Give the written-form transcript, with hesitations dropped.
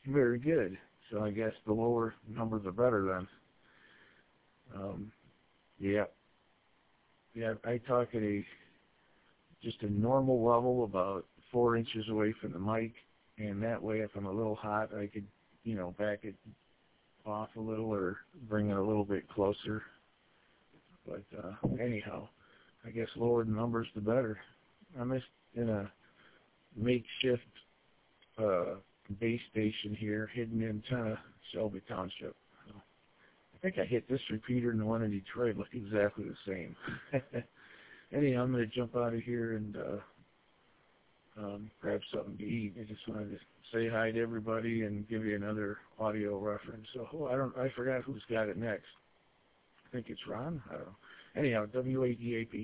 Very good. So I guess the lower numbers are better then. Yeah. Yeah, I talk at just a normal level, about 4 inches away from the mic, and that way if I'm a little hot, I could, back it off a little or bring it a little bit closer. But anyhow, I guess lower the numbers, the better. I'm just in a makeshift base station here, hidden in Shelby Township. I think I hit this repeater and the one in Detroit look exactly the same. Anyhow, I'm going to jump out of here and grab something to eat. I just wanted to say hi to everybody and give you another audio reference. So I forgot who's got it next. I think it's Ron. I don't know. Anyhow, WADAP.